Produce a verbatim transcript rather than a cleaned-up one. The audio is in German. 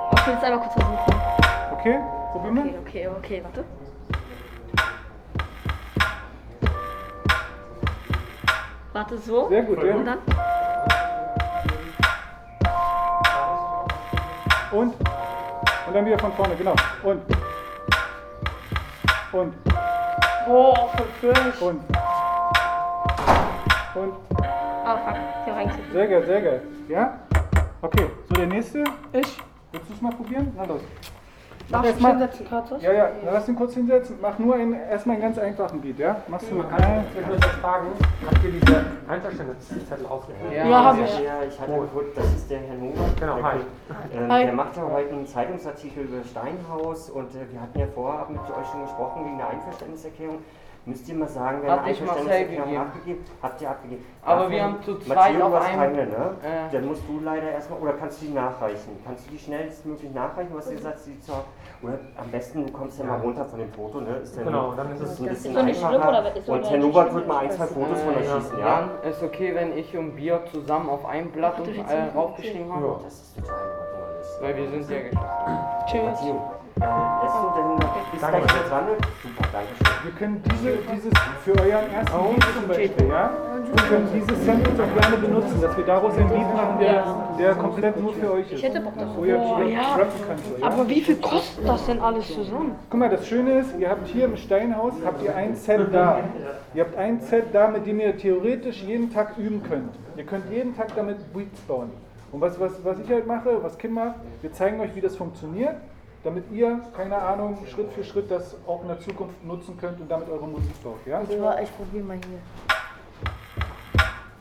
Ich will es einmal kurz versuchen. Okay, probieren wir. Okay, okay, okay, warte. Warte, so. Sehr gut, ja. Und dann? Und? Und dann wieder von vorne, genau. Und. Und. Boah, verfüllt. Und. Und. Oh, fuck. Ich hab reingeschickt. Sehr geil, sehr geil. Ja? Okay, so der nächste. Ich? Willst du es mal probieren? Na los. Darf ich mich mal- hinsetzen, Katos? Ja, ja, dann lass ihn kurz hinsetzen. Mach nur einen, erstmal einen ganz einfachen Beat, ja? Machst du Man ein, kann ich euch das fragen, habt ihr diese Einverständniszettel ausgehört? Ja, ja hab ich. Ja, ich hatte geguckt, das ist der Herr Nowak. Genau, der, hi. Ähm, Hi. der macht ja heute einen Zeitungsartikel über Steinhaus und äh, wir hatten ja vorab mit euch schon gesprochen wegen der Einverständniserklärung. Müsst ihr mal sagen, wer Hat eine ich Marcel Einverständniserklärung gegeben. abgegeben? Habt ihr abgegeben? Aber Davon- wir haben zu zweit Matteo, auf du hast einem- keine, ne? Äh. Dann musst du leider erstmal, oder kannst du die nachreichen? Kannst du die schnellstmöglich nachreichen? Du hast ja gesagt, sie zur, oder am besten, du kommst ja mal runter von dem Foto, ne? Ist dann, Genau, dann ist es ein bisschen so nicht schlimm, einfacher. oder ist so Und eine Herr Nowak schlimme wird mal ein, zwei Fotos von euch Äh, schießen, ja? Jan, ist okay, wenn ich und Bier zusammen auf einem Blatt und, äh, raufgeschrieben haben? Ja. Das ist total in Ordnung alles. Weil wir sind ja Geschwister. Tschüss. Matteo, äh, lässt du denn bis Danke. gleich jetzt ran? Super, danke schön. Wir können diese, dieses für euren ersten Beat zum Beispiel, ja? Wir können dieses Sample auch gerne benutzen, dass wir daraus einen Beat machen, der, der komplett nur für euch ist. Ich hätte Bock darauf. Wo ihr Boah, ja. rappen könnt. So, ja? Aber wie viel kostet das denn alles zusammen? Guck mal, das Schöne ist, ihr habt hier im Steinhaus habt ihr ein Set da. Ihr habt ein Set da, mit dem ihr theoretisch jeden Tag üben könnt. Ihr könnt jeden Tag damit Beats bauen. Und was, was, was ich halt mache, was Kim macht, wir zeigen euch, wie das funktioniert, damit ihr, keine Ahnung, Schritt für Schritt das auch in der Zukunft nutzen könnt und damit eure Musik baut. Ja? Ich, war- ich probiere mal hier.